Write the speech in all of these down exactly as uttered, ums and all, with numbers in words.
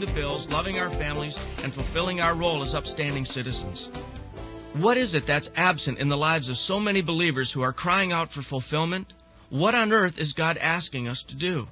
the bills, loving our families, and fulfilling our role as upstanding citizens. What is it that's absent in the lives of so many believers who are crying out for fulfillment? What on earth is God asking us to do?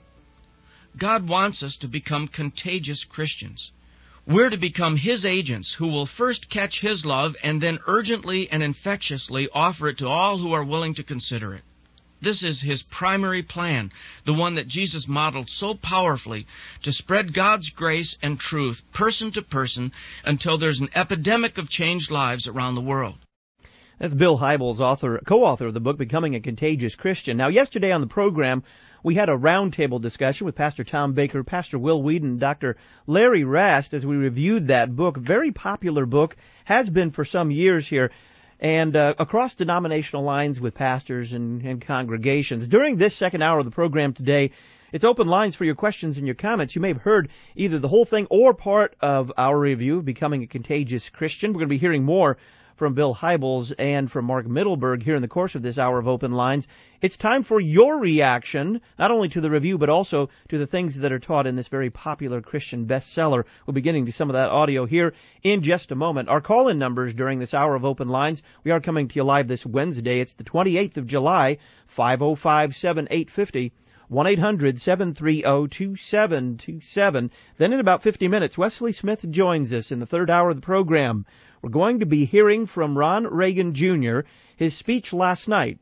God wants us to become contagious Christians. We're to become His agents who will first catch His love and then urgently and infectiously offer it to all who are willing to consider it. This is His primary plan, the one that Jesus modeled so powerfully to spread God's grace and truth person to person until there's an epidemic of changed lives around the world. That's Bill Hybels, author, co-author of the book, Becoming a Contagious Christian. Now, yesterday on the program, we had a roundtable discussion with Pastor Tom Baker, Pastor Will Whedon, Doctor Larry Rast as we reviewed that book. Very popular book, has been for some years here, and uh, across denominational lines with pastors and, and congregations. During this second hour of the program today, it's open lines for your questions and your comments. You may have heard either the whole thing or part of our review of Becoming a Contagious Christian. We're going to be hearing more from Bill Hybels and from Mark Mittelberg here in the course of this hour of Open Lines. It's time for your reaction, not only to the review, but also to the things that are taught in this very popular Christian bestseller. We'll be getting to some of that audio here in just a moment. Our call-in numbers during this hour of Open Lines, we are coming to you live this Wednesday. It's the twenty-eighth of July, five oh five, seven eight five oh, one eight hundred, seven three oh, two seven two seven. Then in about fifty minutes, Wesley Smith joins us in the third hour of the program. We're going to be hearing from Ron Reagan Junior, his speech last night.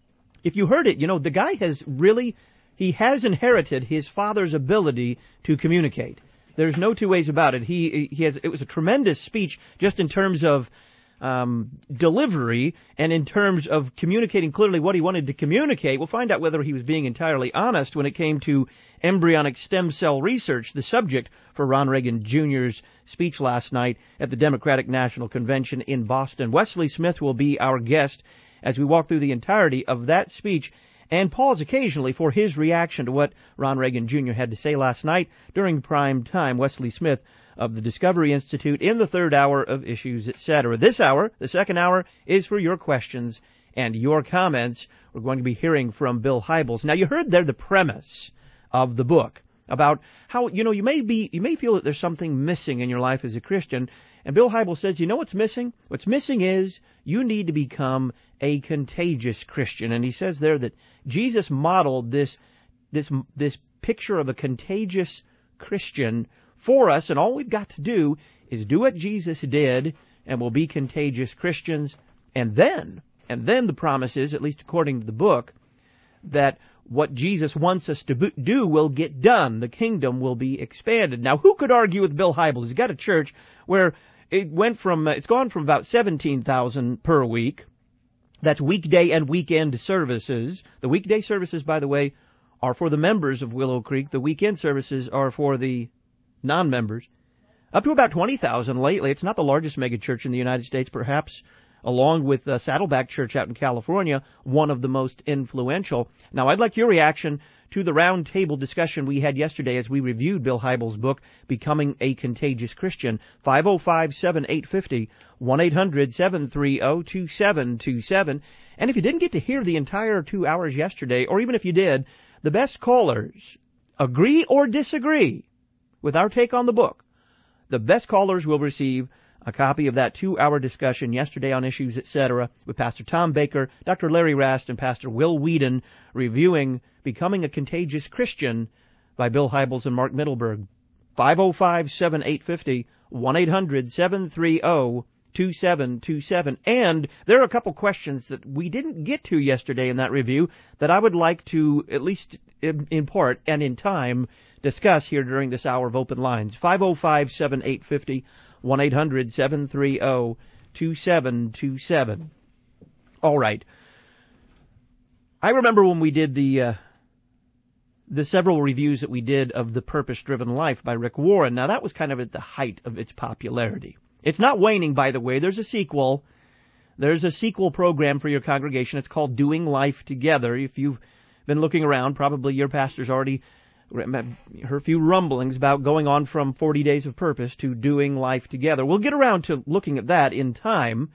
If you heard it, you know, the guy has really, he has inherited his father's ability to communicate. There's no two ways about it. He, he has, it was a tremendous speech just in terms of um, delivery and in terms of communicating clearly what he wanted to communicate. We'll find out whether he was being entirely honest when it came to embryonic stem cell research, the subject for Ron Reagan Junior's speech last night at the Democratic National Convention in Boston. Wesley Smith will be our guest as we walk through the entirety of that speech and pause occasionally for his reaction to what Ron Reagan Junior had to say last night during prime time. Wesley Smith of the Discovery Institute in the third hour of Issues, et cetera. This hour, the second hour, is for your questions and your comments. We're going to be hearing from Bill Hybels. Now, you heard there the premise of the book about how, you know, you may be, you may feel that there's something missing in your life as a Christian. And Bill Hybels says, you know what's missing? What's missing is you need to become a contagious Christian. And he says there that Jesus modeled this, this, this picture of a contagious Christian for us, and all we've got to do is do what Jesus did, and we'll be contagious Christians. And then, and then the promise is, at least according to the book, that what Jesus wants us to do will get done. The kingdom will be expanded. Now, who could argue with Bill Hybels? He's got a church where it went from, it's gone from about seventeen thousand per week. That's weekday and weekend services. The weekday services, by the way, are for the members of Willow Creek. The weekend services are for the non-members. Up to about twenty thousand lately. It's not the largest megachurch in the United States, perhaps, along with uh, Saddleback Church out in California, one of the most influential. Now, I'd like your reaction to the round table discussion we had yesterday as we reviewed Bill Hybels' book, Becoming a Contagious Christian. five oh five, seven eight five oh, one eight hundred, seven three oh, two seven two seven. And if you didn't get to hear the entire two hours yesterday, or even if you did, the best callers, agree or disagree with our take on the book, the best callers will receive a copy of that two-hour discussion yesterday on Issues, et cetera, with Pastor Tom Baker, Doctor Larry Rast, and Pastor Will Whedon reviewing Becoming a Contagious Christian by Bill Hybels and Mark Mittelberg. five oh five, seven eight five oh, one eight hundred, seven three oh, two seven two seven. And there are a couple questions that we didn't get to yesterday in that review that I would like to, at least in, in part and in time, discuss here during this hour of Open Lines. five oh five, seven eight five oh, one eight hundred, seven three oh, two seven two seven. All right. I remember when we did the uh, the several reviews that we did of The Purpose-Driven Life by Rick Warren. Now, that was kind of at the height of its popularity. It's not waning, by the way. There's a sequel. There's a sequel program for your congregation. It's called Doing Life Together. If you've been looking around, probably your pastor's already heard a few rumblings about going on from forty Days of Purpose to Doing Life Together. We'll get around to looking at that in time.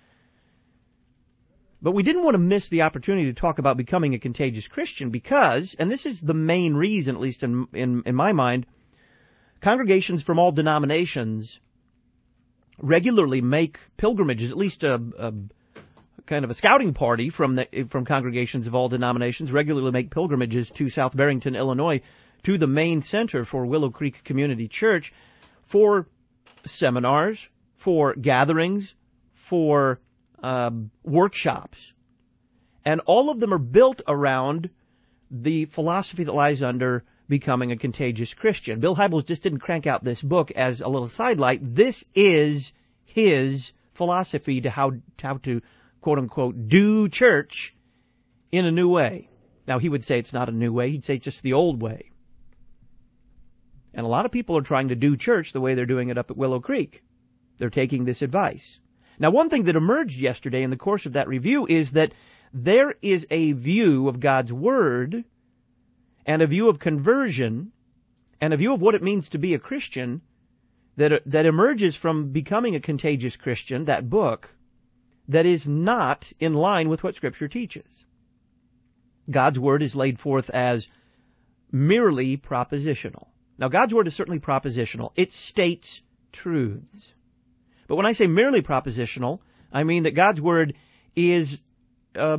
But we didn't want to miss the opportunity to talk about becoming a contagious Christian because, and this is the main reason, at least in in, in my mind, congregations from all denominations regularly make pilgrimages, at least a, a kind of a scouting party from the, from congregations of all denominations regularly make pilgrimages to South Barrington, Illinois, to the main center for Willow Creek Community Church for seminars, for gatherings, for um, workshops. And all of them are built around the philosophy that lies under becoming a contagious Christian. Bill Hybels just didn't crank out this book as a little sidelight. This is his philosophy to how, how to, quote unquote, do church in a new way. Now, he would say it's not a new way. He'd say it's just the old way. And a lot of people are trying to do church the way they're doing it up at Willow Creek. They're taking this advice. Now, one thing that emerged yesterday in the course of that review is that there is a view of God's Word and a view of conversion and a view of what it means to be a Christian that that emerges from becoming a contagious Christian, that book, that is not in line with what Scripture teaches. God's Word is laid forth as merely propositional. Now, God's Word is certainly propositional. It states truths. But when I say merely propositional, I mean that God's Word is uh,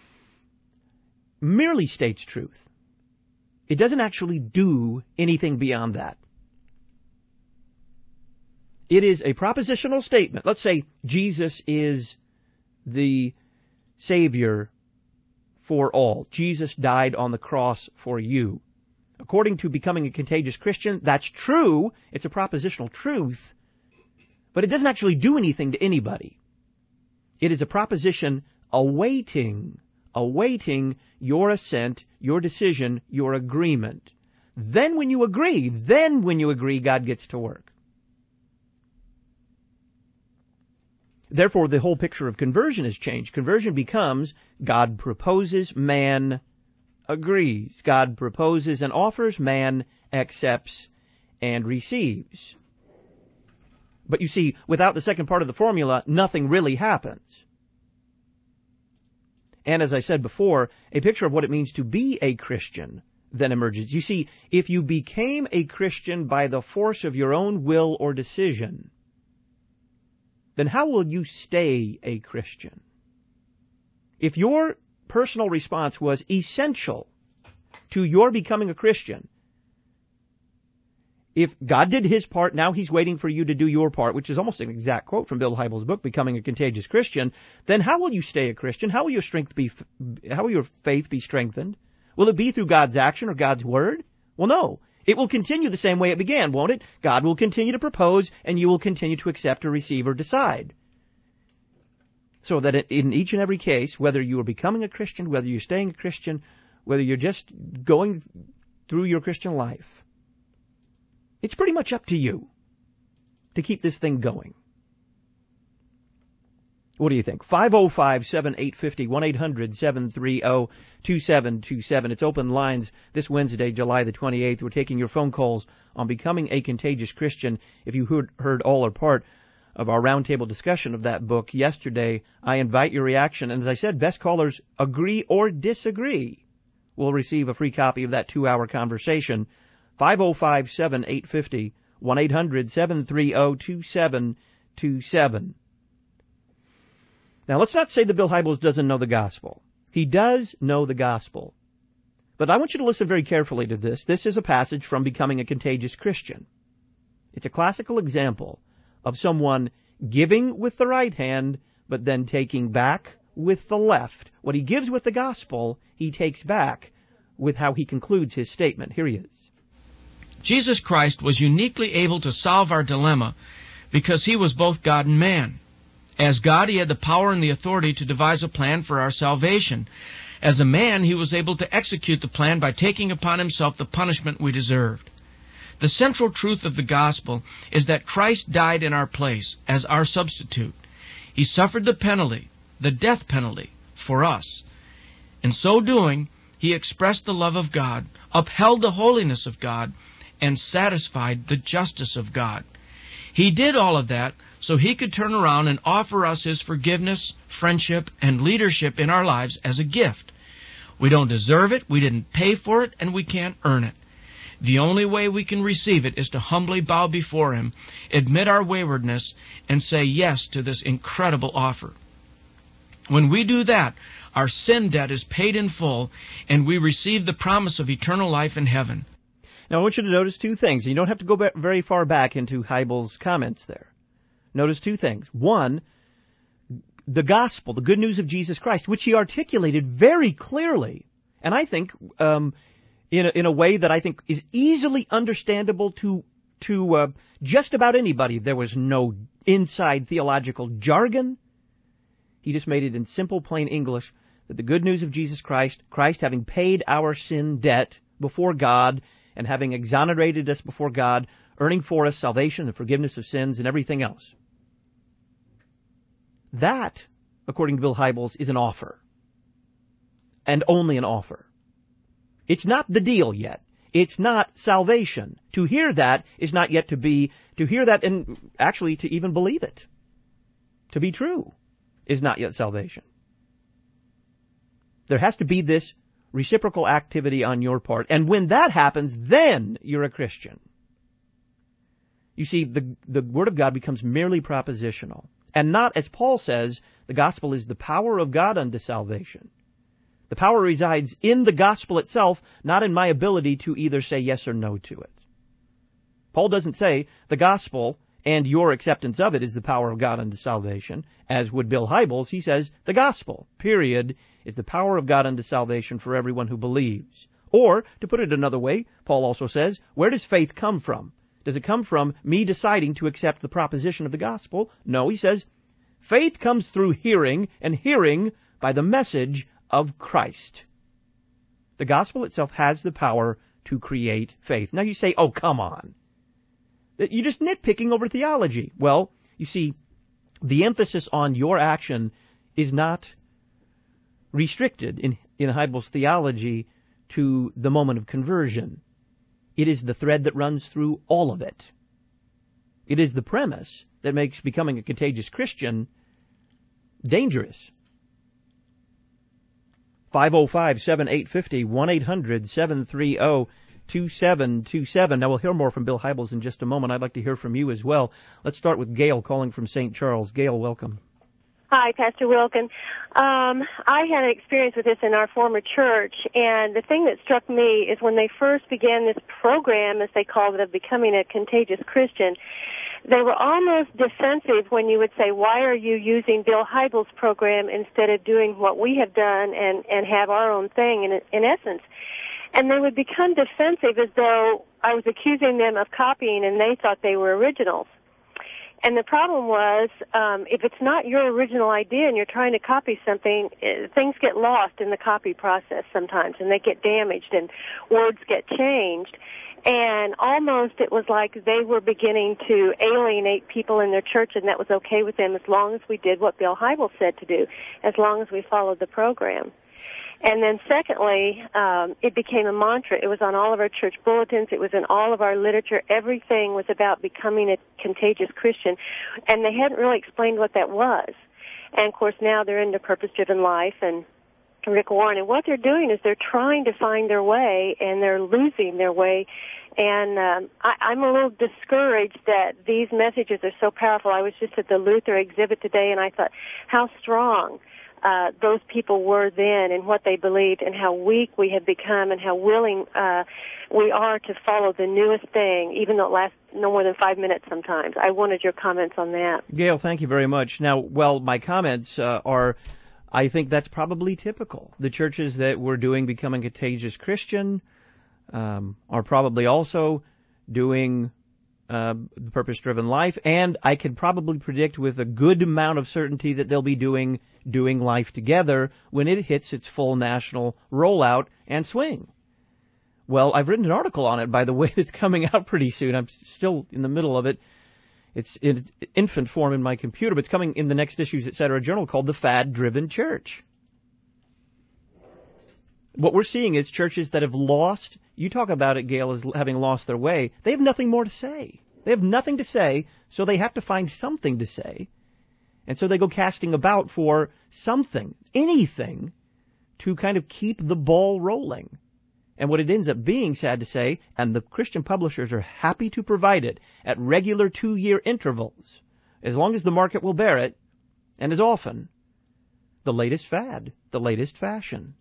merely states truth. It doesn't actually do anything beyond that. It is a propositional statement. Let's say Jesus is the Savior for all. Jesus died on the cross for you. According to Becoming a Contagious Christian, that's true. It's a propositional truth. But it doesn't actually do anything to anybody. It is a proposition awaiting, awaiting your assent, your decision, your agreement. Then when you agree, then when you agree, God gets to work. Therefore, the whole picture of conversion has changed. Conversion becomes God proposes, man agrees. God proposes and offers, man accepts and receives. But you see, without the second part of the formula, nothing really happens. And as I said before, a picture of what it means to be a Christian then emerges. You see, if you became a Christian by the force of your own will or decision, then how will you stay a Christian? If your personal response was essential to your becoming a Christian, if God did His part, now He's waiting for you to do your part, which is almost an exact quote from Bill Hybels' book, Becoming a Contagious Christian, then how will you stay a Christian? How will your strength be, how will your faith be strengthened? Will it be through God's action or God's word? Well, no. It will continue the same way it began, won't it? God will continue to propose, and you will continue to accept or receive or decide. So that in each and every case, whether you are becoming a Christian, whether you're staying a Christian, whether you're just going through your Christian life, it's pretty much up to you to keep this thing going. What do you think? five oh five, seven eight five oh, one eight hundred, seven three oh, two seven two seven. It's open lines this Wednesday, July the twenty-eighth. We're taking your phone calls on Becoming a Contagious Christian. If you heard, heard all or part of our roundtable discussion of that book yesterday, I invite your reaction. And as I said, best callers agree or disagree will receive a free copy of that two-hour conversation. five oh five, seven eight five oh, one eight hundred, seven three oh, two seven two seven. Now, let's not say that Bill Hybels doesn't know the gospel. He does know the gospel. But I want you to listen very carefully to this. This is a passage from Becoming a Contagious Christian. It's a classical example of someone giving with the right hand, but then taking back with the left. What he gives with the gospel, he takes back with how he concludes his statement. Here he is. Jesus Christ was uniquely able to solve our dilemma because He was both God and man. As God, He had the power and the authority to devise a plan for our salvation. As a man, He was able to execute the plan by taking upon Himself the punishment we deserved. The central truth of the gospel is that Christ died in our place as our substitute. He suffered the penalty, the death penalty, for us. In so doing, He expressed the love of God, upheld the holiness of God, and satisfied the justice of God. He did all of that so He could turn around and offer us His forgiveness, friendship, and leadership in our lives as a gift. We don't deserve it, we didn't pay for it, and we can't earn it. The only way we can receive it is to humbly bow before Him, admit our waywardness, and say yes to this incredible offer. When we do that, our sin debt is paid in full, and we receive the promise of eternal life in heaven. Now, I want you to notice two things. You don't have to go back very far back into Hybels' comments there. Notice two things. One, the gospel, the good news of Jesus Christ, which he articulated very clearly, and I think um, in a, in a way that I think is easily understandable to to uh, just about anybody. There was no inside theological jargon. He just made it in simple, plain English that the good news of Jesus Christ, Christ having paid our sin debt before God and having exonerated us before God, earning for us salvation and forgiveness of sins and everything else. That, according to Bill Hybels, is an offer. And only an offer. It's not the deal yet. It's not salvation. To hear that is not yet to be, to hear that and actually to even believe it, to be true, is not yet salvation. There has to be this reciprocal activity on your part. And when that happens, then you're a Christian. You see, the, the Word of God becomes merely propositional. And not, as Paul says, the gospel is the power of God unto salvation. The power resides in the gospel itself, not in my ability to either say yes or no to it. Paul doesn't say the gospel and your acceptance of it is the power of God unto salvation, as would Bill Hybels. He says the gospel, period, is the power of God unto salvation for everyone who believes. Or, to put it another way, Paul also says, where does faith come from? Does it come from me deciding to accept the proposition of the gospel? No, he says, faith comes through hearing, and hearing by the message of Christ. The gospel itself has the power to create faith. Now you say, oh, come on. You're just nitpicking over theology. Well, you see, the emphasis on your action is not restricted in, in Hybels' theology to the moment of conversion. It is the thread that runs through all of it. It is the premise that makes becoming a contagious Christian dangerous. five oh five, seven eight five oh, one eight hundred, seven three zero, two seven two seven. Now, we'll hear more from Bill Hybels in just a moment. I'd like to hear from you as well. Let's start with Gail calling from Saint Charles. Gail, welcome. Hi, Pastor Wilkin. Um, I had an experience with this in our former church, and the thing that struck me is when they first began this program, as they called it, of becoming a contagious Christian, they were almost defensive when you would say, why are you using Bill Hybels' program instead of doing what we have done and, and have our own thing, in, in essence? And they would become defensive as though I was accusing them of copying and they thought they were originals. And the problem was, um, if it's not your original idea and you're trying to copy something, it, things get lost in the copy process sometimes, and they get damaged and words get changed. And almost it was like they were beginning to alienate people in their church, and that was okay with them as long as we did what Bill Hybels said to do, as long as we followed the program. And then secondly, um, it became a mantra. It was on all of our church bulletins. It was in all of our literature. Everything was about becoming a contagious Christian. And they hadn't really explained what that was. And, of course, now they're into purpose-driven life and Rick Warren. And what they're doing is they're trying to find their way, and they're losing their way. And um, I, I'm a little discouraged that these messages are so powerful. I was just at the Luther exhibit today, and I thought, how strong Uh, those people were then and what they believed, and how weak we have become and how willing uh, we are to follow the newest thing, even though it lasts no more than five minutes sometimes. I wanted your comments on that. Gail, thank you very much. Now, well, my comments uh, are, I think that's probably typical. The churches that we're doing Becoming Contagious Christian um, are probably also doing Uh, the purpose-driven life, and I can probably predict with a good amount of certainty that they'll be doing doing life together when it hits its full national rollout and swing. Well, I've written an article on it, by the way, that's coming out pretty soon. I'm still in the middle of it. It's in infant form in my computer, but it's coming in the next Issues, et cetera journal called The Fad-Driven Church. What we're seeing is churches that have lost, you talk about it, Gail, as having lost their way. They have nothing more to say. They have nothing to say, so they have to find something to say. And so they go casting about for something, anything, to kind of keep the ball rolling. And what it ends up being, sad to say, and the Christian publishers are happy to provide it at regular two-year intervals, as long as the market will bear it, and as often, the latest fad, the latest fashion.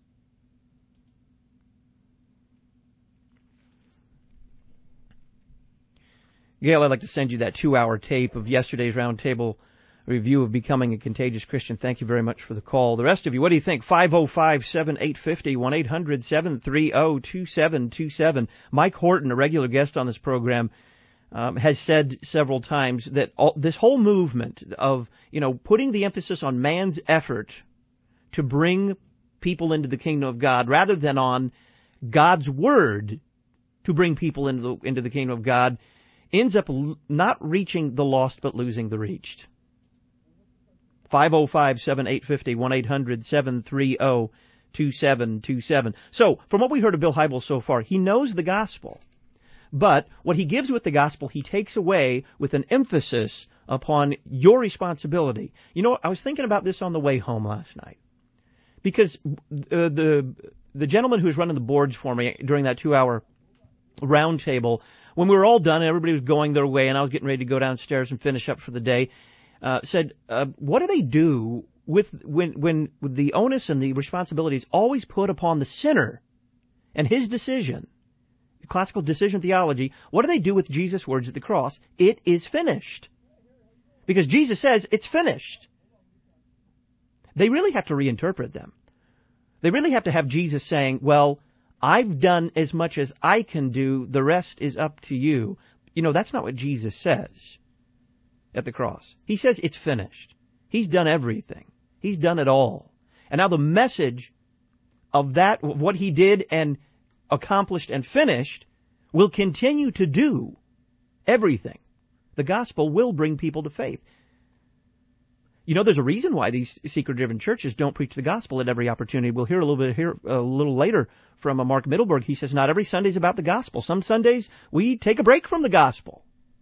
Gail, I'd like to send you that two-hour tape of yesterday's roundtable review of Becoming a Contagious Christian. Thank you very much for the call. The rest of you, what do you think? five oh five, seven eight five oh, one eight hundred, seven three oh, two seven two seven. Mike Horton, a regular guest on this program, um, has said several times that all, this whole movement of, you know, putting the emphasis on man's effort to bring people into the kingdom of God rather than on God's word to bring people into the, into the kingdom of God ends up l- not reaching the lost but losing the reached. five oh five, seven eight five oh, one eight hundred, seven three oh, two seven two seven. So, from what we heard of Bill Hybels so far, he knows the gospel. But what he gives with the gospel, he takes away with an emphasis upon your responsibility. You know, I was thinking about this on the way home last night. Because uh, the the gentleman who was running the boards for me during that two-hour roundtable, when we were all done and everybody was going their way and I was getting ready to go downstairs and finish up for the day, Uh, said, uh, what do they do with when when the onus and the responsibility is always put upon the sinner and his decision, classical decision theology? What do they do with Jesus' words at the cross? It is finished. Because Jesus says it's finished. They really have to reinterpret them. They really have to have Jesus saying, well, I've done as much as I can do. The rest is up to you. You know, that's not what Jesus says at the cross. He says it's finished. He's done everything. He's done it all. And now the message of that, what he did and accomplished and finished, will continue to do everything. The gospel will bring people to faith. You know, there's a reason why these seeker-driven churches don't preach the gospel at every opportunity. We'll hear a little bit here a little later from Mark Mittelberg. He says not every Sunday is about the gospel. Some Sundays we take a break from the gospel.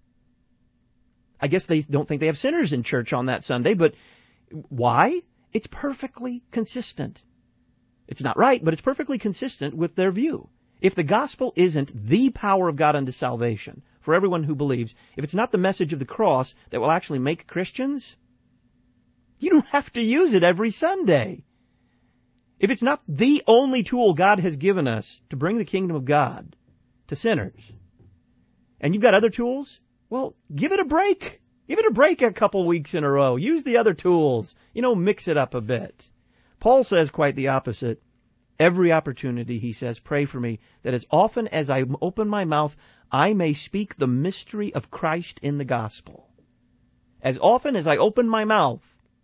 I guess they don't think they have sinners in church on that Sunday, but why? It's perfectly consistent. It's not right, but it's perfectly consistent with their view. If the gospel isn't the power of God unto salvation for everyone who believes, if it's not the message of the cross that will actually make Christians, you don't have to use it every Sunday. If it's not the only tool God has given us to bring the kingdom of God to sinners, and you've got other tools, well, give it a break. Give it a break a couple weeks in a row. Use the other tools. You know, mix it up a bit. Paul says quite the opposite. Every opportunity, he says, pray for me, that as often as I open my mouth, I may speak the mystery of Christ in the gospel. As often as I open my mouth.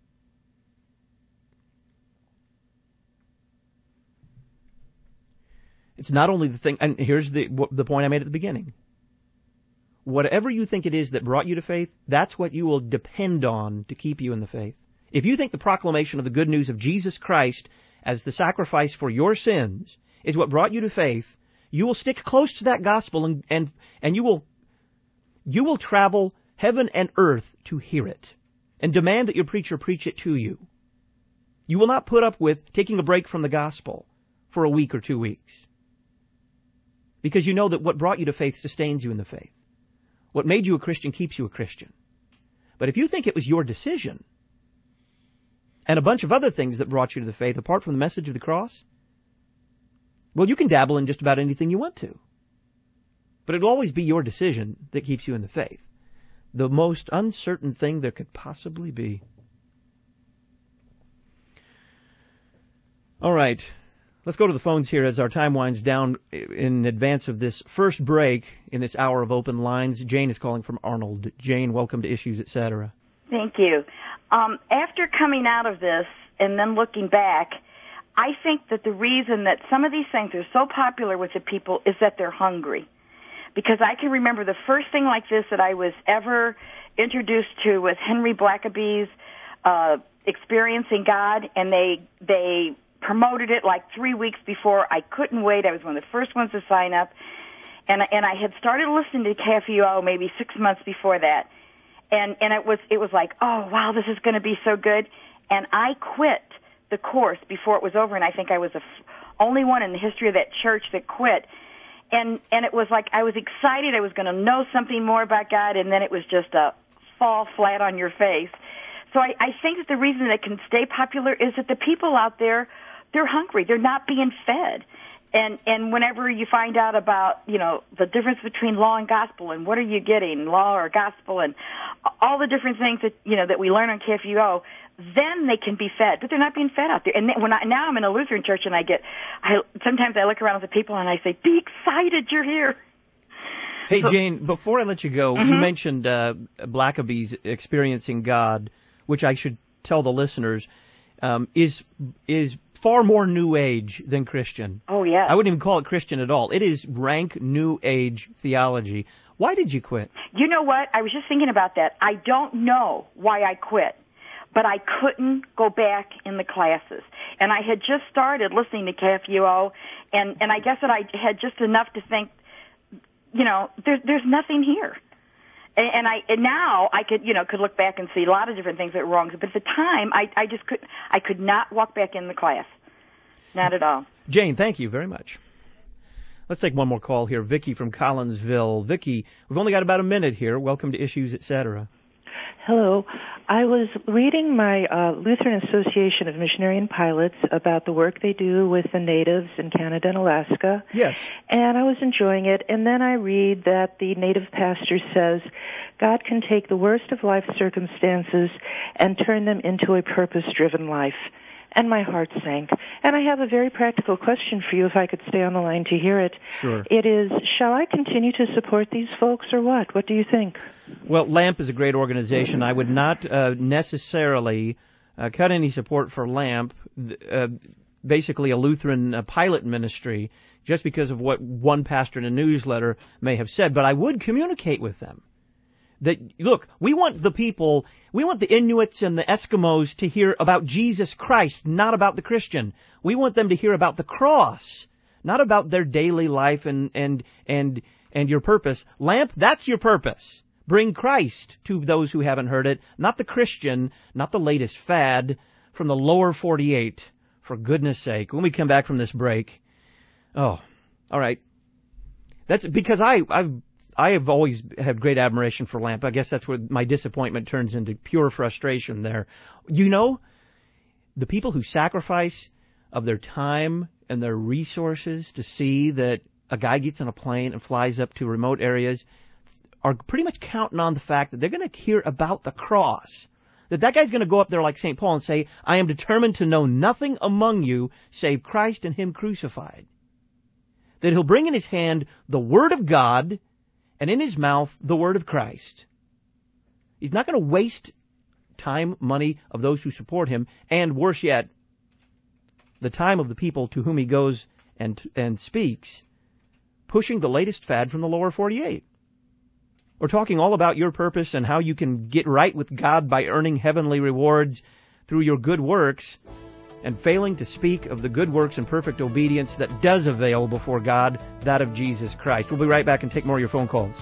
It's not only the thing, and here's the the point I made at the beginning. Whatever you think it is that brought you to faith, that's what you will depend on to keep you in the faith. If you think the proclamation of the good news of Jesus Christ as the sacrifice for your sins is what brought you to faith, you will stick close to that gospel and and, and you will you will travel heaven and earth to hear it and demand that your preacher preach it to you. You will not put up with taking a break from the gospel for a week or two weeks. Because you know that what brought you to faith sustains you in the faith. What made you a Christian keeps you a Christian. But if you think it was your decision and a bunch of other things that brought you to the faith apart from the message of the cross, well, you can dabble in just about anything you want to. But it'll always be your decision that keeps you in the faith. The most uncertain thing there could possibly be. All right. Let's go to the phones here as our time winds down in advance of this first break in this hour of open lines. Jane is calling from Arnold. Jane, welcome to Issues, et cetera. Thank you. Um, after coming out of this and then looking back, I think that the reason that some of these things are so popular with the people is that they're hungry. Because I can remember the first thing like this that I was ever introduced to was Henry Blackaby's uh, Experiencing God, and they they promoted it like three weeks before. I couldn't wait. I was one of the first ones to sign up. And and I had started listening to K F U O maybe six months before that. And and it was it was like, oh, wow, this is going to be so good. And I quit the course before it was over, and I think I was a, only one in the history of that church that quit. And and it was like I was excited. I was going to know something more about God, and then it was just a fall flat on your face. So I, I think that the reason it can stay popular is that the people out there, they're hungry. They're not being fed. And and whenever you find out about, you know, the difference between law and gospel and what are you getting, law or gospel, and all the different things that, you know, that we learn on K F U O, then they can be fed. But they're not being fed out there. And when I, now I'm in a Lutheran church and I get, I sometimes I look around at the people and I say, be excited, you're here. Hey, so, Jane, before I let you go, mm-hmm. you mentioned uh, Blackaby's experiencing God, which I should tell the listeners um, is is far more New Age than Christian. Oh, yeah. I wouldn't even call it Christian at all. It is rank New Age theology. Why did you quit? You know what? I was just thinking about that. I don't know why I quit, but I couldn't go back in the classes. And I had just started listening to K F U O, and, and I guess that I had just enough to think, you know, there, there's nothing here. And, and I and now I could, you know, could look back and see a lot of different things that were wrong. But at the time, I, I just could, I could not walk back in the class. Not at all. Jane, thank you very much. Let's take one more call here. Vicki from Collinsville. Vicki, we've only got about a minute here. Welcome to Issues, et cetera. Hello. I was reading my uh, Lutheran Association of Missionary and Pilots about the work they do with the natives in Canada and Alaska. Yes. And I was enjoying it. And then I read that the native pastor says God can take the worst of life circumstances and turn them into a purpose-driven life. And my heart sank. And I have a very practical question for you, if I could stay on the line to hear it. Sure. It is, shall I continue to support these folks or what? What do you think? Well, LAMP is a great organization. I would not uh, necessarily uh, cut any support for LAMP, uh, basically a Lutheran uh, pilot ministry, just because of what one pastor in a newsletter may have said. But I would communicate with them that, look, we want the people, we want the Inuits and the Eskimos to hear about Jesus Christ, not about the Christian. We want them to hear about the cross, not about their daily life and and and and your purpose. LAMP, that's your purpose. Bring Christ to those who haven't heard it, not the Christian, not the latest fad from the lower forty-eight, for goodness sake. When we come back from this break, oh, all right. That's because I, I've, I have always had great admiration for LAMP. I guess that's where my disappointment turns into pure frustration there. You know, the people who sacrifice of their time and their resources to see that a guy gets on a plane and flies up to remote areas are pretty much counting on the fact that they're going to hear about the cross. That that guy's going to go up there like Saint Paul and say, I am determined to know nothing among you save Christ and Him crucified. That he'll bring in his hand the Word of God and in his mouth the Word of Christ. He's not going to waste time, money of those who support him, and worse yet, the time of the people to whom he goes and and speaks, pushing the latest fad from the lower forty-eight. We're talking all about your purpose and how you can get right with God by earning heavenly rewards through your good works, and failing to speak of the good works and perfect obedience that does avail before God, that of Jesus Christ. We'll be right back and take more of your phone calls.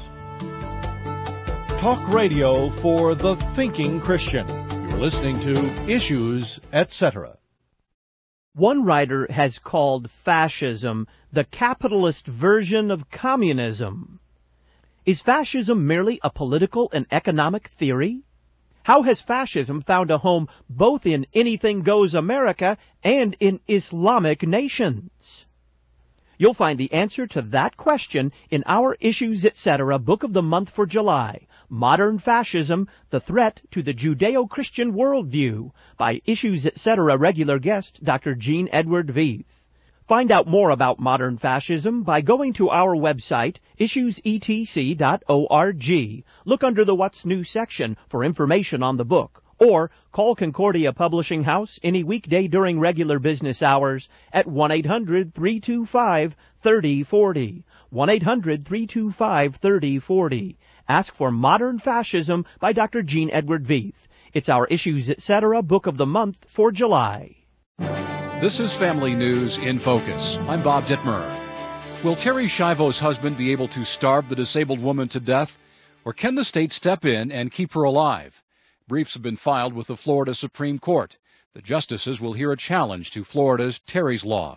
Talk radio for the thinking Christian. You're listening to Issues, et cetera. One writer has called fascism the capitalist version of communism. Is fascism merely a political and economic theory? How has fascism found a home both in Anything Goes America and in Islamic nations? You'll find the answer to that question in our Issues, et cetera book of the month for July, Modern Fascism, the Threat to the Judeo-Christian Worldview, by Issues, et cetera regular guest Doctor Gene Edward Veith. Find out more about modern fascism by going to our website, issues e t c dot org. Look under the What's New section for information on the book, or call Concordia Publishing House any weekday during regular business hours at one eight hundred three two five three zero four zero. one eight hundred three two five three zero four zero. Ask for Modern Fascism by Doctor Gene Edward Veith. It's our Issues, et cetera book of the month for July. This is Family News in Focus. I'm Bob Dittmer. Will Terry Schiavo's husband be able to starve the disabled woman to death, or can the state step in and keep her alive? Briefs have been filed with the Florida Supreme Court. The justices will hear a challenge to Florida's Terry's Law.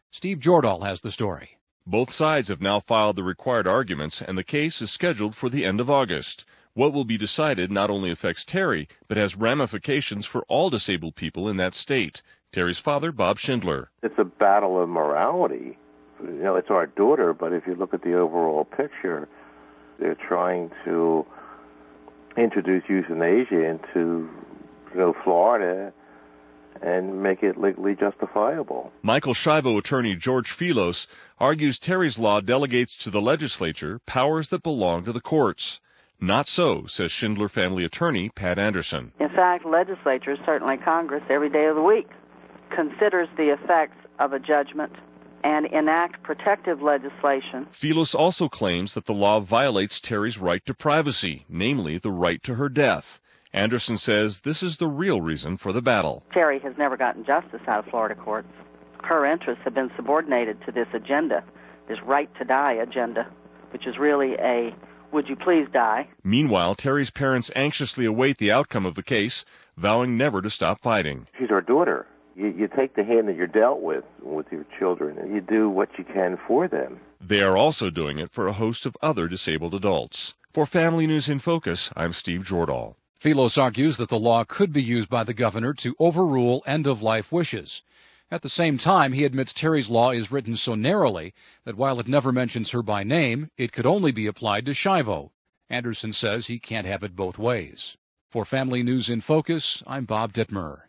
Steve Jordahl has the story. Both sides have now filed the required arguments, and the case is scheduled for the end of August. What will be decided not only affects Terry, but has ramifications for all disabled people in that state. Terry's father, Bob Schindler. It's a battle of morality. You know, it's our daughter, but if you look at the overall picture, they're trying to introduce euthanasia into, you know, Florida and make it legally justifiable. Michael Schiavo attorney George Filos argues Terry's law delegates to the legislature powers that belong to the courts. Not so, says Schindler family attorney Pat Anderson. In fact, legislatures, certainly Congress, every day of the week, considers the effects of a judgment and enact protective legislation. Filos also claims that the law violates Terry's right to privacy, namely the right to her death. Anderson says this is the real reason for the battle. Terry has never gotten justice out of Florida courts. Her interests have been subordinated to this agenda, this right to die agenda, which is really a would you please die. Meanwhile, Terry's parents anxiously await the outcome of the case, vowing never to stop fighting. She's our daughter. You, you take the hand that you're dealt with with your children, and you do what you can for them. They are also doing it for a host of other disabled adults. For Family News in Focus, I'm Steve Jordahl. Filos argues that the law could be used by the governor to overrule end-of-life wishes. At the same time, he admits Terry's law is written so narrowly that while it never mentions her by name, it could only be applied to Schiavo. Anderson says he can't have it both ways. For Family News in Focus, I'm Bob Dittmer.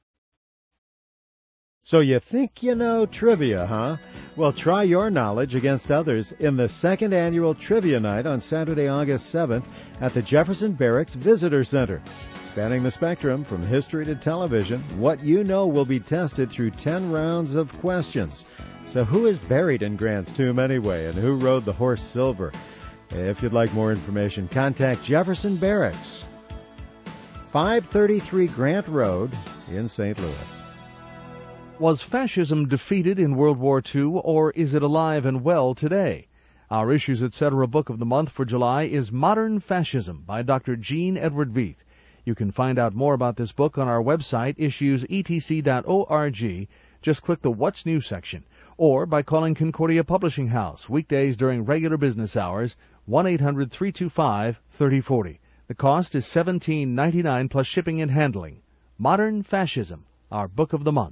So you think you know trivia, huh? Well, try your knowledge against others in the second annual Trivia Night on Saturday, August seventh at the Jefferson Barracks Visitor Center. Spanning the spectrum from history to television, what you know will be tested through ten rounds of questions. So who is buried in Grant's tomb anyway, and who rode the horse Silver? If you'd like more information, contact Jefferson Barracks, five thirty-three Grant Road in Saint Louis. Was fascism defeated in World War Two, or is it alive and well today? Our Issues et cetera book of the month for July is Modern Fascism by Doctor Gene Edward Veith. You can find out more about this book on our website, issues e t c dot org. Just click the What's New section, or by calling Concordia Publishing House weekdays during regular business hours, one eight hundred three two five three zero four zero. The cost is seventeen ninety-nine plus shipping and handling. Modern Fascism, our book of the month.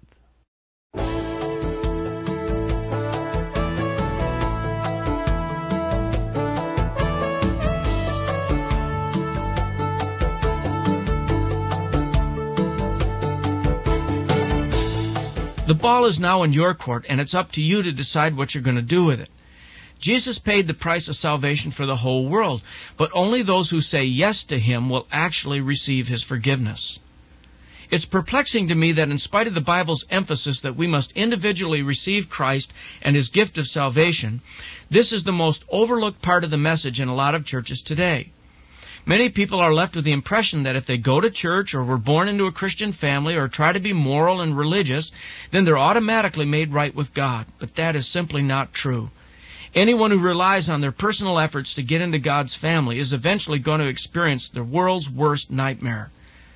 The ball is now in your court, and it's up to you to decide what you're going to do with it. Jesus paid the price of salvation for the whole world, but only those who say yes to Him will actually receive His forgiveness. It's perplexing to me that in spite of the Bible's emphasis that we must individually receive Christ and His gift of salvation, this is the most overlooked part of the message in a lot of churches today. Many people are left with the impression that if they go to church or were born into a Christian family or try to be moral and religious, then they're automatically made right with God. But that is simply not true. Anyone who relies on their personal efforts to get into God's family is eventually going to experience the world's worst nightmare.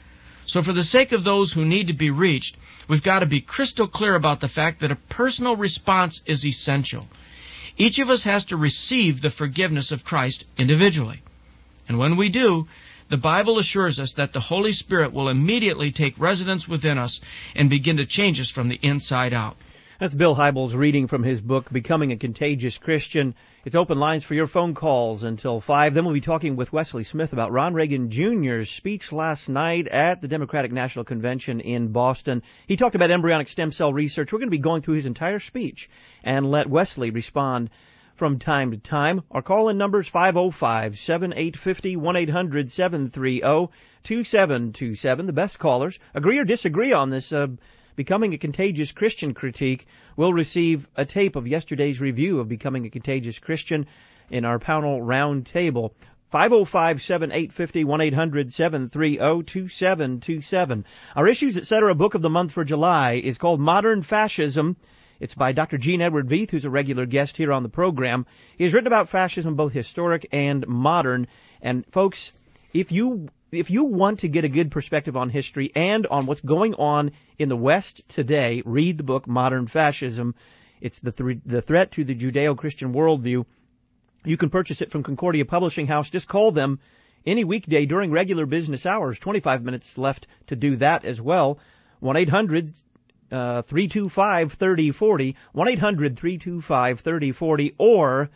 So for the sake of those who need to be reached, we've got to be crystal clear about the fact that a personal response is essential. Each of us has to receive the forgiveness of Christ individually. And when we do, the Bible assures us that the Holy Spirit will immediately take residence within us and begin to change us from the inside out. That's Bill Hybels reading from his book, Becoming a Contagious Christian. It's open lines for your phone calls until five. Then we'll be talking with Wesley Smith about Ron Reagan Junior's speech last night at the Democratic National Convention in Boston. He talked about embryonic stem cell research. We're going to be going through his entire speech and let Wesley respond from time to time. Our call-in number is five oh five, seven eight five oh, one eight hundred, seven three oh, two seven two seven. The best callers, agree or disagree on this uh, Becoming a Contagious Christian critique, will receive a tape of yesterday's review of Becoming a Contagious Christian in our panel round table. five oh five, seven eight five oh, one eight hundred, seven three oh, two seven two seven. Our Issues et cetera book of the month for July is called Modern Fascism. It's by Doctor Gene Edward Veith, who's a regular guest here on the program. He has written about fascism, both historic and modern. And folks, if you if you want to get a good perspective on history and on what's going on in the West today, read the book Modern Fascism. It's the, th- the threat to the Judeo-Christian worldview. You can purchase it from Concordia Publishing House. Just call them any weekday during regular business hours. twenty-five minutes left to do that as well. one eight hundred three two five three oh four oh. one eight hundred three two five three oh four oh. Or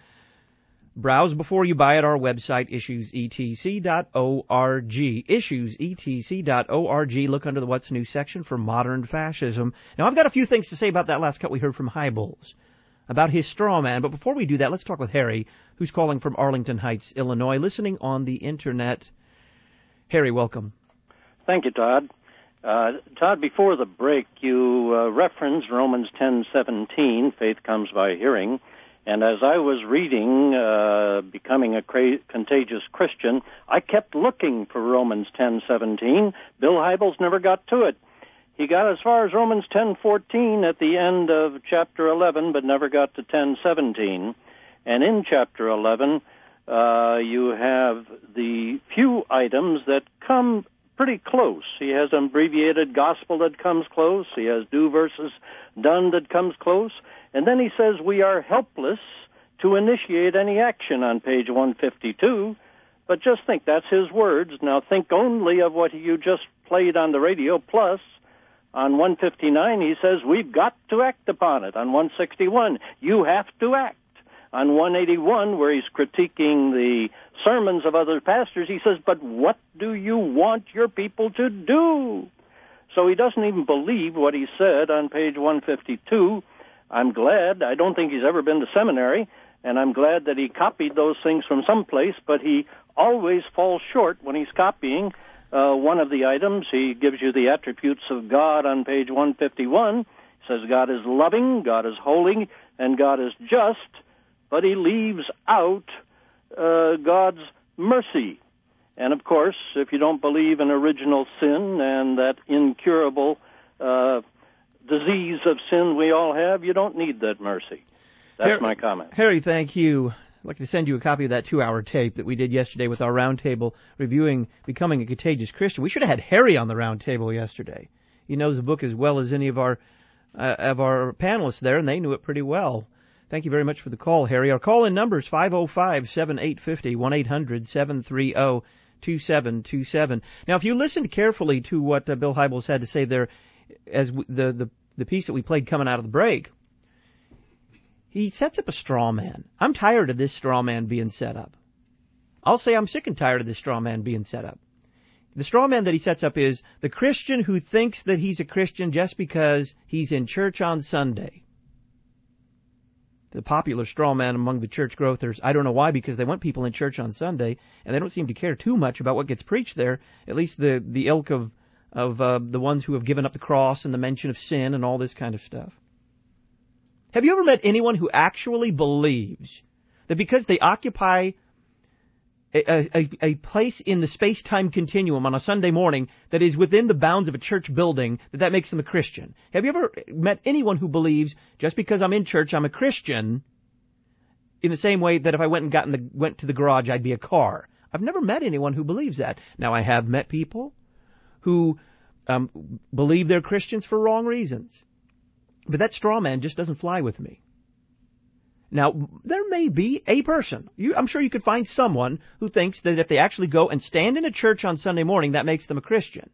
browse before you buy at our website, issues e t c dot org. issues e t c dot org. Look under the What's New section for modern fascism. Now, I've got a few things to say about that last cut we heard from Hybels, about his straw man. But before we do that, let's talk with Harry, who's calling from Arlington Heights, Illinois, listening on the Internet. Harry, welcome. Thank you, Todd. Uh, Todd, before the break, you uh, referenced Romans ten seventeen, faith comes by hearing. And as I was reading, uh, Becoming a Cra- Contagious Christian, I kept looking for Romans ten seventeen. Bill Hybels never got to it. He got as far as Romans ten fourteen at the end of chapter eleven, but never got to ten seventeen. And in chapter eleven, uh, you have the few items that come pretty close. He has an abbreviated gospel that comes close. He has do versus done that comes close. And then he says we are helpless to initiate any action on page one fifty-two. But just think, that's his words. Now think only of what you just played on the radio. Plus, on one fifty-nine, he says we've got to act upon it. On one sixty-one, you have to act. On one eighty-one, where he's critiquing the sermons of other pastors, he says, but what do you want your people to do? So he doesn't even believe what he said on page one fifty-two. I'm glad. I don't think he's ever been to seminary, and I'm glad that he copied those things from someplace, but he always falls short when he's copying uh, one of the items. He gives you the attributes of God on page one fifty-one. He says God is loving, God is holy, and God is just, but he leaves out uh, God's mercy. And, of course, if you don't believe in original sin and that incurable uh disease of sin we all have, you don't need that mercy. That's Harry, my comment. Harry, thank you. I'd like to send you a copy of that two-hour tape that we did yesterday with our roundtable reviewing Becoming a Contagious Christian. We should have had Harry on the roundtable yesterday. He knows the book as well as any of our uh, of our panelists there, and they knew it pretty well. Thank you very much for the call, Harry. Our call-in number is five oh five, seven eight five oh, one eight hundred seven three oh two seven two seven. Now, if you listened carefully to what uh, Bill Hybels had to say there, as w- the, the the piece that we played coming out of the break, he sets up a straw man. I'm tired of this straw man being set up. I'll say I'm sick and tired of this straw man being set up. The straw man that he sets up is the Christian who thinks that he's a Christian just because he's in church on Sunday. The popular straw man among the church growthers, I don't know why, because they want people in church on Sunday, and they don't seem to care too much about what gets preached there, at least the, the ilk of of uh, the ones who have given up the cross and the mention of sin and all this kind of stuff. Have you ever met anyone who actually believes that because they occupy a, a, a place in the space-time continuum on a Sunday morning that is within the bounds of a church building, that that makes them a Christian? Have you ever met anyone who believes just because I'm in church I'm a Christian, in the same way that if I went and got in the, went to the garage I'd be a car? I've never met anyone who believes that. Now, I have met people who um, believe they're Christians for wrong reasons. But that straw man just doesn't fly with me. Now, there may be a person, you, I'm sure you could find someone who thinks that if they actually go and stand in a church on Sunday morning, that makes them a Christian.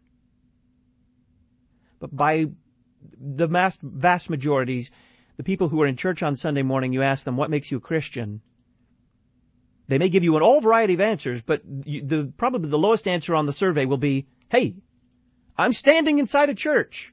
But by the mass, vast majorities, the people who are in church on Sunday morning, you ask them, what makes you a Christian? They may give you an all variety of answers, but you, the probably the lowest answer on the survey will be, hey, I'm standing inside a church.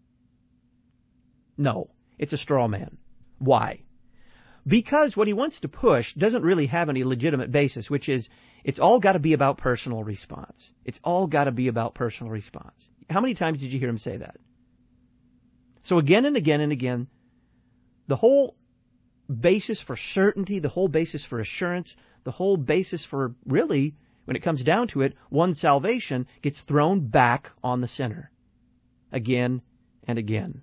No, it's a straw man. Why? Because what he wants to push doesn't really have any legitimate basis, which is it's all got to be about personal response. It's all got to be about personal response. How many times did you hear him say that? So again and again and again, the whole basis for certainty, the whole basis for assurance, the whole basis for really, when it comes down to it, one's salvation gets thrown back on the sinner. Again and again.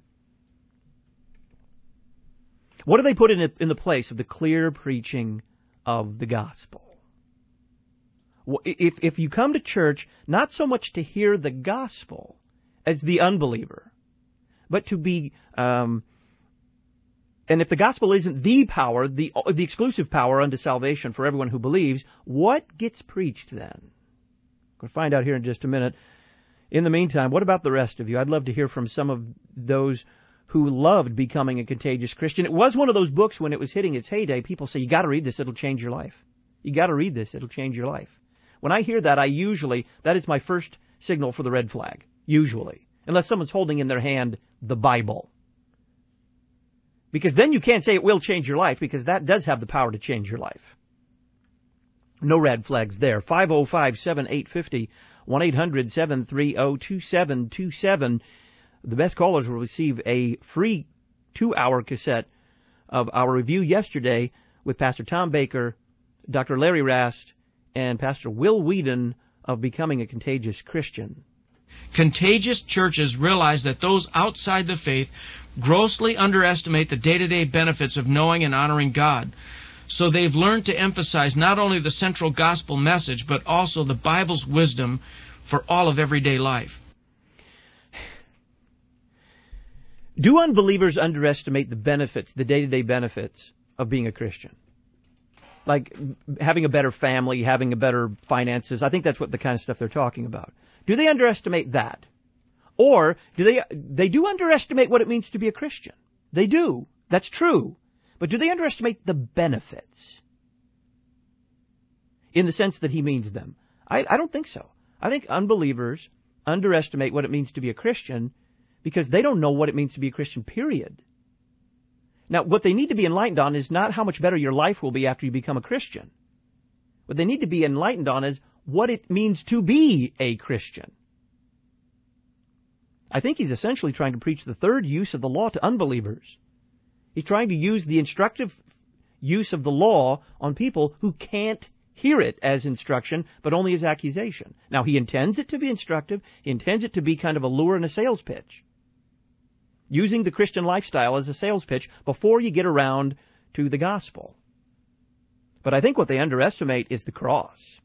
What do they put in, it, in the place of the clear preaching of the gospel? If, if you come to church, not so much to hear the gospel as the unbeliever, but to be um, And if the gospel isn't the power, the the exclusive power unto salvation for everyone who believes, what gets preached then? We'll find out here in just a minute. In the meantime, what about the rest of you? I'd love to hear from some of those who loved Becoming a Contagious Christian. It was one of those books when it was hitting its heyday. People say, you got to read this, it'll change your life. You got to read this, it'll change your life. When I hear that, I usually, that is my first signal for the red flag, usually. Unless someone's holding in their hand the Bible. Because then you can't say it will change your life, because that does have the power to change your life. No red flags there. five oh five, seven eight five oh, one eight hundred, seven three oh, two seven two seven. The best callers will receive a free two-hour cassette of our review yesterday with Pastor Tom Baker, Doctor Larry Rast, and Pastor Will Whedon of Becoming a Contagious Christian. Contagious churches realize that those outside the faith grossly underestimate the day-to-day benefits of knowing and honoring God. So they've learned to emphasize not only the central gospel message, but also the Bible's wisdom for all of everyday life. Do unbelievers underestimate the benefits, the day-to-day benefits of being a Christian? Like having a better family, having a better finances. I think that's what the kind of stuff they're talking about. Do they underestimate that? Or do they, they do underestimate what it means to be a Christian? They do. That's true. But do they underestimate the benefits? In the sense that he means them? I, I don't think so. I think unbelievers underestimate what it means to be a Christian because they don't know what it means to be a Christian, period. Now, what they need to be enlightened on is not how much better your life will be after you become a Christian. What they need to be enlightened on is what it means to be a Christian. I think he's essentially trying to preach the third use of the law to unbelievers. He's trying to use the instructive use of the law on people who can't hear it as instruction, but only as accusation. Now, he intends it to be instructive. He intends it to be kind of a lure and a sales pitch. Using the Christian lifestyle as a sales pitch before you get around to the gospel. But I think what they underestimate is the cross.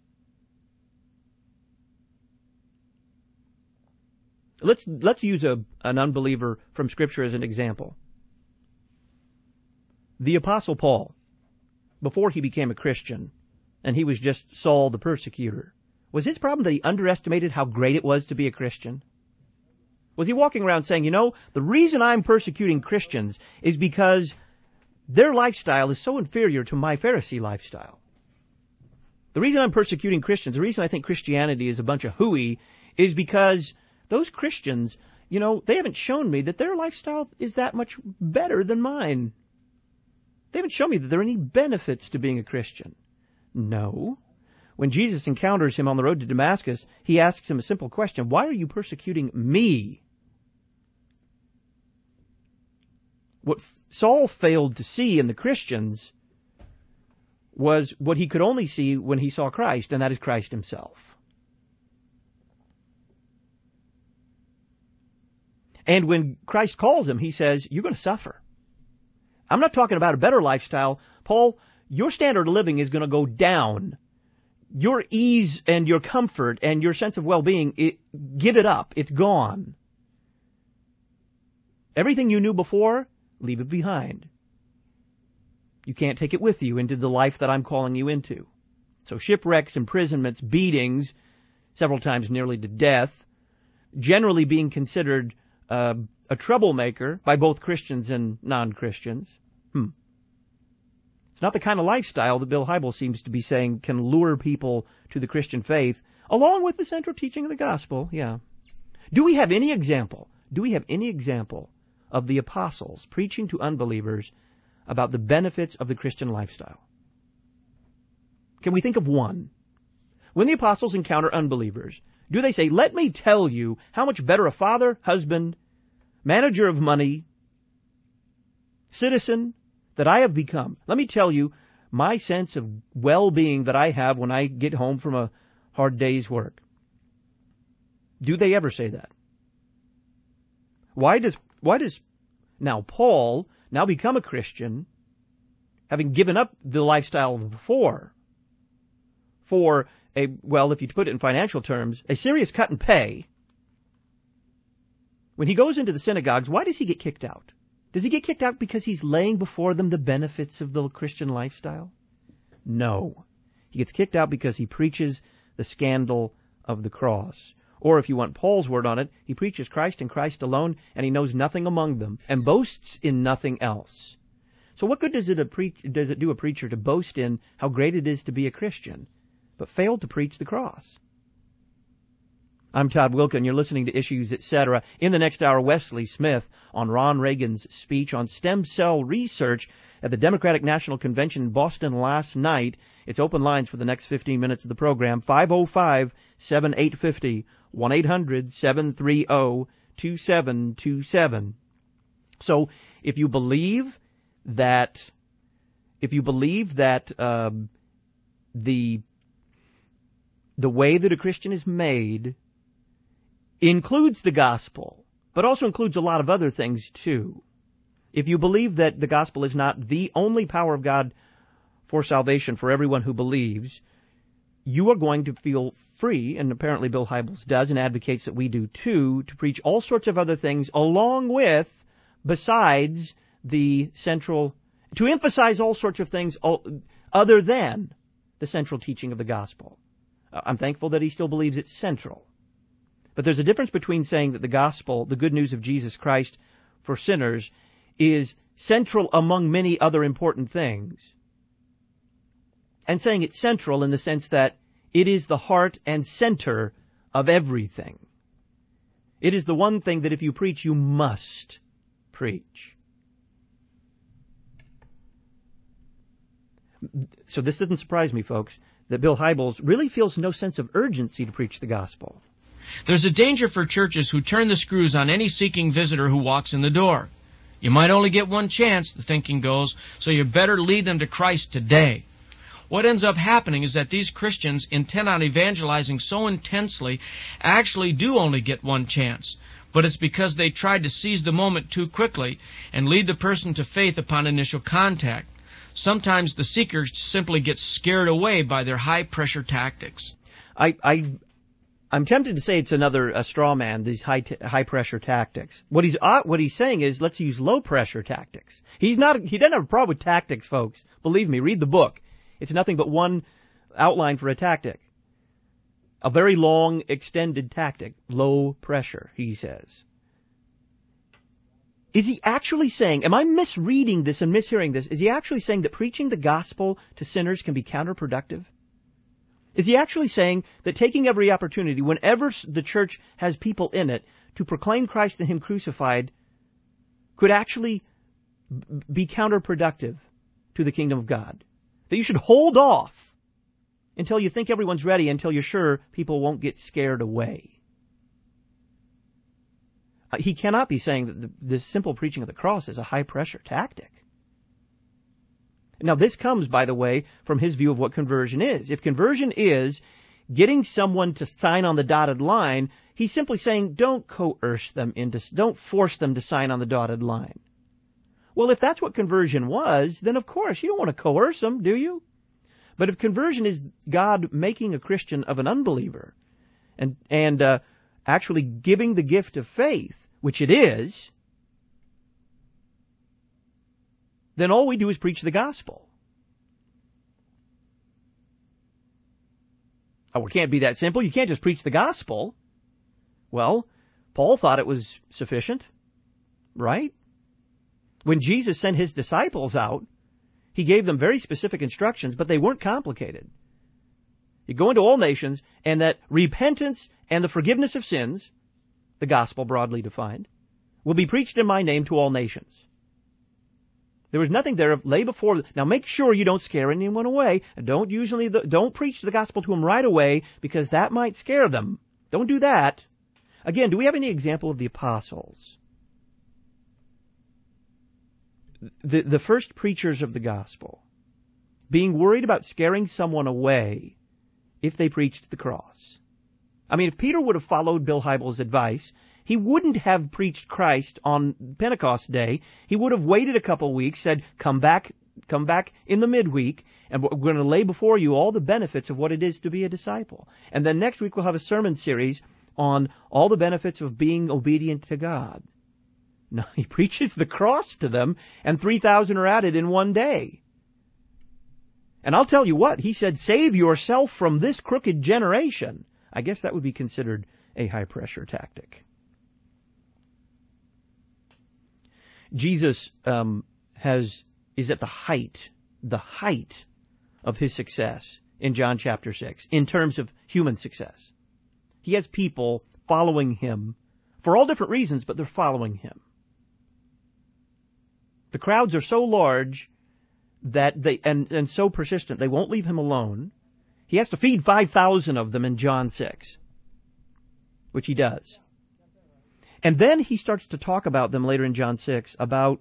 Let's let's use a an unbeliever from Scripture as an example. The Apostle Paul, before he became a Christian, and he was just Saul the persecutor, was his problem that he underestimated how great it was to be a Christian? Was he walking around saying, you know, the reason I'm persecuting Christians is because their lifestyle is so inferior to my Pharisee lifestyle? The reason I'm persecuting Christians, the reason I think Christianity is a bunch of hooey, is because those Christians, you know, they haven't shown me that their lifestyle is that much better than mine. They haven't shown me that there are any benefits to being a Christian. No. When Jesus encounters him on the road to Damascus, he asks him a simple question. Why are you persecuting me? What Saul failed to see in the Christians was what he could only see when he saw Christ, and that is Christ himself. And when Christ calls him, he says, you're going to suffer. I'm not talking about a better lifestyle. Paul, your standard of living is going to go down. Your ease and your comfort and your sense of well-being, it, give it up. It's gone. Everything you knew before, leave it behind. You can't take it with you into the life that I'm calling you into. So shipwrecks, imprisonments, beatings, several times nearly to death, generally being considered uh, a troublemaker by both Christians and non-Christians. Hmm. It's not the kind of lifestyle that Bill Hybels seems to be saying can lure people to the Christian faith, along with the central teaching of the gospel. Yeah. Do we have any example? Do we have any example of the apostles preaching to unbelievers about the benefits of the Christian lifestyle? Can we think of one? When the apostles encounter unbelievers, do they say, let me tell you how much better a father, husband, manager of money, citizen that I have become? Let me tell you my sense of well-being that I have when I get home from a hard day's work. Do they ever say that? Why does, why does now Paul now become a Christian, having given up the lifestyle of before, for a, well, if you put it in financial terms, a serious cut in pay? When he goes into the synagogues, why does he get kicked out? Does he get kicked out because he's laying before them the benefits of the Christian lifestyle? No. He gets kicked out because he preaches the scandal of the cross. Or if you want Paul's word on it, he preaches Christ and Christ alone, and he knows nothing among them, and boasts in nothing else. So what good does it, a pre- does it do a preacher to boast in how great it is to be a Christian, but fail to preach the cross? I'm Todd Wilken. You're listening to Issues, et cetera. In the next hour, Wesley Smith on Ron Reagan's speech on stem cell research at the Democratic National Convention in Boston last night. It's open lines for the next fifteen minutes of the program. five oh five, seven eight five oh, one eight hundred, seven three zero, two seven two seven. So if you believe that, if you believe that uh, the the way that a Christian is made includes the gospel, but also includes a lot of other things too. If you believe that the gospel is not the only power of God for salvation for everyone who believes, you are going to feel free, and apparently Bill Hybels does and advocates that we do too, to preach all sorts of other things along with, besides the central, to emphasize all sorts of things other than the central teaching of the gospel. I'm thankful that he still believes it's central. But there's a difference between saying that the gospel, the good news of Jesus Christ for sinners, is central among many other important things, and saying it's central in the sense that it is the heart and center of everything. It is the one thing that if you preach, you must preach. So this doesn't surprise me, folks, that Bill Hybels really feels no sense of urgency to preach the gospel. There's a danger for churches who turn the screws on any seeking visitor who walks in the door. You might only get one chance, the thinking goes, so you better lead them to Christ today. What ends up happening is that these Christians, intent on evangelizing so intensely, actually do only get one chance. But it's because they tried to seize the moment too quickly and lead the person to faith upon initial contact. Sometimes the seeker simply gets scared away by their high-pressure tactics. I... I... I'm tempted to say it's another a straw man, these high t- high pressure tactics. What he's uh, what he's saying is let's use low pressure tactics. He's not he doesn't have a problem with tactics, folks. Believe me, read the book. It's nothing but one outline for a tactic. A very long, extended tactic, low pressure, he says. Is he actually saying, am I misreading this and mishearing this? Is he actually saying that preaching the gospel to sinners can be counterproductive? Is he actually saying that taking every opportunity, whenever the church has people in it, to proclaim Christ and Him crucified, could actually be counterproductive to the kingdom of God? That you should hold off until you think everyone's ready, until you're sure people won't get scared away. He cannot be saying that the, the simple preaching of the cross is a high-pressure tactic. Now, this comes, by the way, from his view of what conversion is. If conversion is getting someone to sign on the dotted line, he's simply saying, don't coerce them into, don't force them to sign on the dotted line. Well, if that's what conversion was, then of course you don't want to coerce them, do you? But if conversion is God making a Christian of an unbeliever and, and, uh, actually giving the gift of faith, which it is, then all we do is preach the gospel. Oh, it can't be that simple. You can't just preach the gospel. Well, Paul thought it was sufficient, right? When Jesus sent his disciples out, he gave them very specific instructions, but they weren't complicated. You go into all nations, and that repentance and the forgiveness of sins, the gospel broadly defined, will be preached in my name to all nations. There was nothing there of lay before. Now make sure you don't scare anyone away. And don't usually the, don't preach the gospel to them right away, because that might scare them. Don't do that. Again, do we have any example of the apostles? The the first preachers of the gospel being worried about scaring someone away if they preached the cross. I mean, if Peter would have followed Bill Hybels' advice, he wouldn't have preached Christ on Pentecost Day. He would have waited a couple weeks, said, come back, come back in the midweek, and we're going to lay before you all the benefits of what it is to be a disciple. And then next week we'll have a sermon series on all the benefits of being obedient to God. No, he preaches the cross to them, and three thousand are added in one day. And I'll tell you what, he said, save yourself from this crooked generation. I guess that would be considered a high-pressure tactic. Jesus um, has is at the height, the height of his success in John chapter six, in terms of human success. He has people following him for all different reasons, but they're following him. The crowds are so large that they and, and so persistent, they won't leave him alone. He has to feed five thousand of them in John six, which he does. And then he starts to talk about them later in John six, about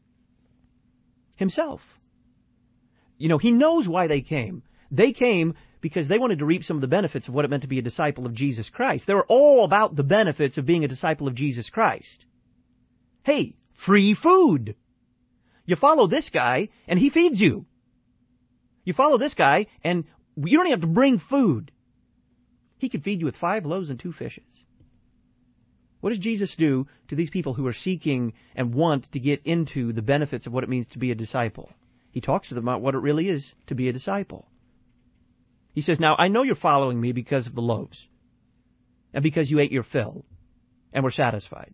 himself. You know, he knows why they came. They came because they wanted to reap some of the benefits of what it meant to be a disciple of Jesus Christ. They were all about the benefits of being a disciple of Jesus Christ. Hey, free food. You follow this guy, and he feeds you. You follow this guy, and you don't even have to bring food. He could feed you with five loaves and two fishes. What does Jesus do to these people who are seeking and want to get into the benefits of what it means to be a disciple? He talks to them about what it really is to be a disciple. He says, now, I know you're following me because of the loaves, and because you ate your fill, and were satisfied.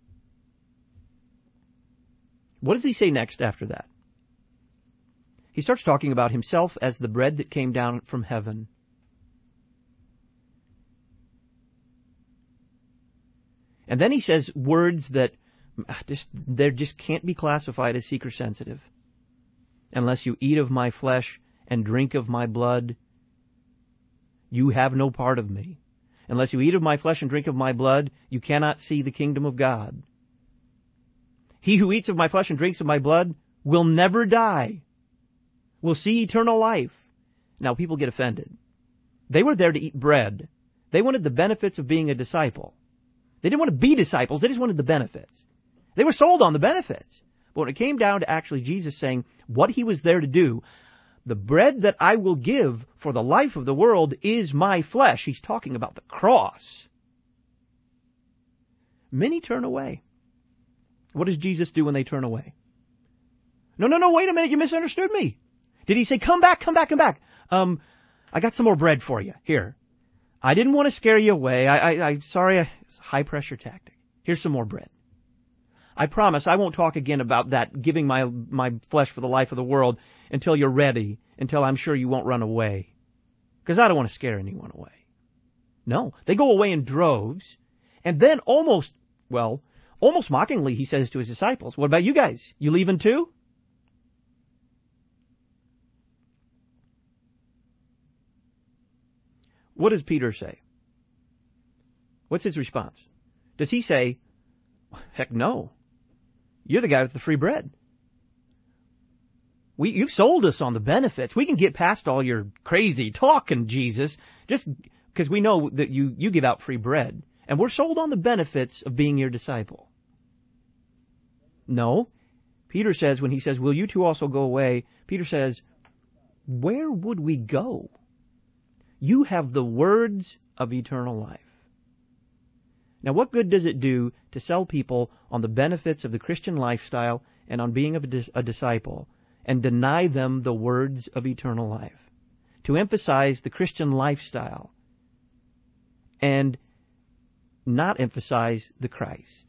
What does he say next after that? He starts talking about himself as the bread that came down from heaven. And then he says words that just, they just can't be classified as seeker sensitive. Unless you eat of my flesh and drink of my blood, you have no part of me. Unless you eat of my flesh and drink of my blood, you cannot see the kingdom of God. He who eats of my flesh and drinks of my blood will never die, will see eternal life. Now, people get offended. They were there to eat bread. They wanted the benefits of being a disciple. They didn't want to be disciples. They just wanted the benefits. They were sold on the benefits. But when it came down to actually Jesus saying what he was there to do, the bread that I will give for the life of the world is my flesh. He's talking about the cross. Many turn away. What does Jesus do when they turn away? No, no, no, wait a minute, you misunderstood me. Did he say, come back, come back, come back? Um, I got some more bread for you. Here. I didn't want to scare you away. I, I, I sorry, I, high pressure tactic. Here's some more bread. I promise I won't talk again about that, giving my, my flesh for the life of the world, until you're ready, until I'm sure you won't run away. Because I don't want to scare anyone away. No, they go away in droves, and then almost, well, almost mockingly, he says to his disciples, what about you guys? You leaving too? What does Peter say? What's his response? Does he say, heck no, you're the guy with the free bread. We, you've sold us on the benefits. We can get past all your crazy talking, Jesus, just because we know that you, you give out free bread. And we're sold on the benefits of being your disciple. No. Peter says, when he says, will you two also go away? Peter says, where would we go? You have the words of eternal life. Now, what good does it do to sell people on the benefits of the Christian lifestyle and on being a, dis- a disciple and deny them the words of eternal life? To emphasize the Christian lifestyle and not emphasize the Christ.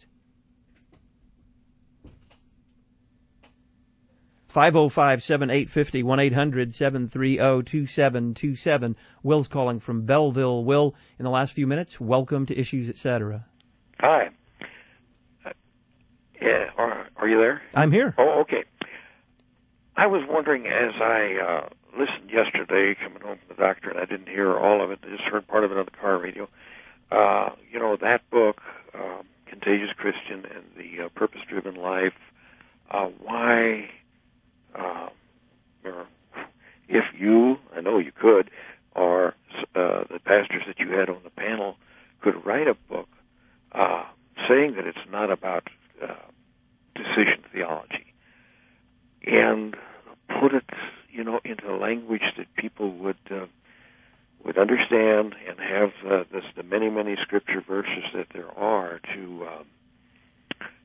five oh five, seven eight five oh, one eight hundred, seven three zero, two seven two seven. Will's calling from Belleville. Will, in the last few minutes, welcome to Issues, et cetera. Hi. Uh, yeah, are, are you there? I'm here. Oh, okay. I was wondering, as I uh, listened yesterday, coming home from the doctor, and I didn't hear all of it, I just heard part of it on the car radio. Uh, you know, that book, um, Contagious Christian and the uh, Purpose-Driven Life, uh, why... Uh, or if you, I know you could, or uh, the pastors that you had on the panel could write a book uh, saying that it's not about uh, decision theology, and put it, you know, into language that people would uh, would understand, and have uh, this, the many, many scripture verses that there are to um,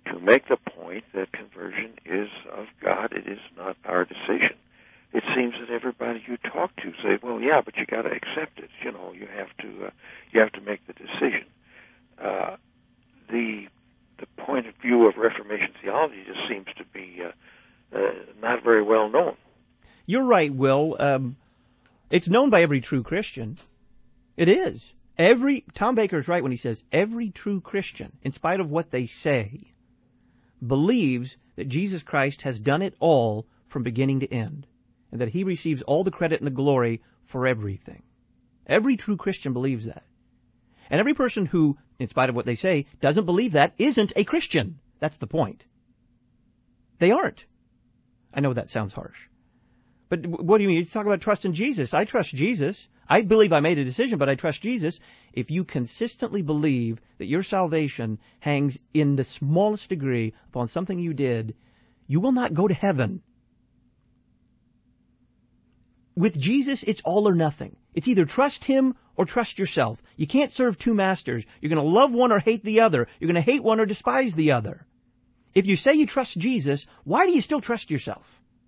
to make the point that conversion is of God. It is not our decision. It seems that everybody you talk to say, "Well, yeah, but you got to accept it. You know, you have to uh, you have to make the decision." Uh, the the point of view of Reformation theology just seems to be uh, uh, not very well known. You're right, Will. Um, it's known by every true Christian. It is. Every Tom Baker's right when he says every true Christian, in spite of what they say, believes that Jesus Christ has done it all from beginning to end, and that he receives all the credit and the glory for everything. Every true Christian believes that. And every person who, in spite of what they say, doesn't believe that isn't a Christian. That's the point. They aren't. I know that sounds harsh. But what do you mean? You talk about trust in Jesus. I trust Jesus. I believe I made a decision, but I trust Jesus. If you consistently believe that your salvation hangs in the smallest degree upon something you did, you will not go to heaven. With Jesus, it's all or nothing. It's either trust him or trust yourself. You can't serve two masters. You're going to love one or hate the other. You're going to hate one or despise the other. If you say you trust Jesus, why do you still trust yourself?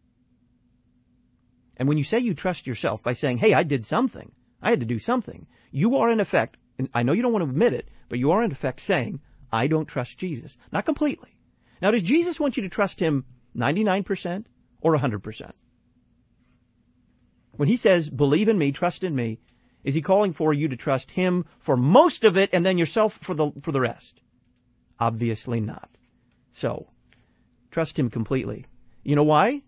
And when you say you trust yourself by saying, hey, I did something, I had to do something, you are in effect, and I know you don't want to admit it, but you are in effect saying, I don't trust Jesus. Not completely. Now, does Jesus want you to trust him ninety-nine percent or one hundred percent? When he says, believe in me, trust in me, is he calling for you to trust him for most of it and then yourself for the for the rest? Obviously not. So, trust him completely. You know why?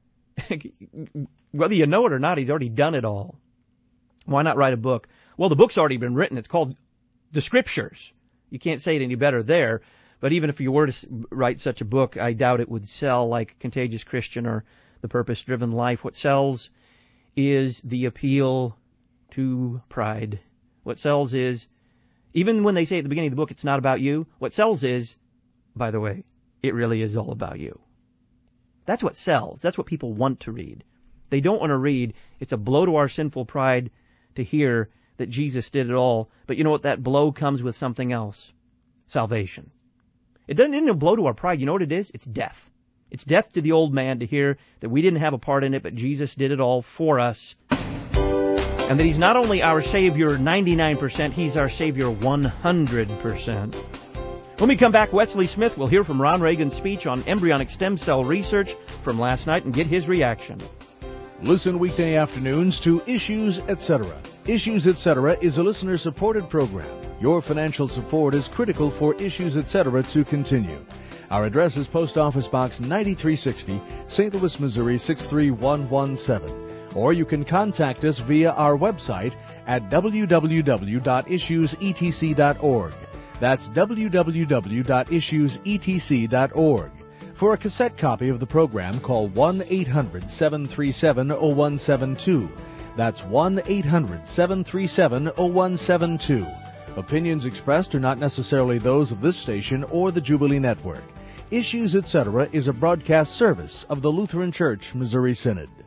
Whether you know it or not, he's already done it all. Why not write a book? Well, the book's already been written. It's called The Scriptures. You can't say it any better there. But even if you were to write such a book, I doubt it would sell like Contagious Christian or The Purpose-Driven Life. What sells is the appeal to pride. What sells is, even when they say at the beginning of the book it's not about you, what sells is, by the way, it really is all about you. That's what sells. That's what people want to read. They don't want to read, it's a blow to our sinful pride to hear that Jesus did it all. But you know what? That blow comes with something else. Salvation. It doesn't isn't a blow to our pride. You know what it is? It's death. It's death to the old man to hear that we didn't have a part in it, but Jesus did it all for us. And that he's not only our Savior ninety-nine percent, he's our Savior one hundred percent. When we come back, Wesley Smith will hear from Ron Reagan's speech on embryonic stem cell research from last night and get his reaction. Listen weekday afternoons to Issues, et cetera. Issues, et cetera is a listener-supported program. Your financial support is critical for Issues, et cetera to continue. Our address is Post Office Box ninety-three sixty, Saint Louis, Missouri six three one one seven. Or you can contact us via our website at w w w dot issues e t c dot org. That's w w w dot issues e t c dot org. For a cassette copy of the program, call one eight hundred seven three seven oh one seven two. That's one eight hundred seven three seven oh one seven two. Opinions expressed are not necessarily those of this station or the Jubilee Network. Issues, et cetera is a broadcast service of the Lutheran Church Missouri Synod.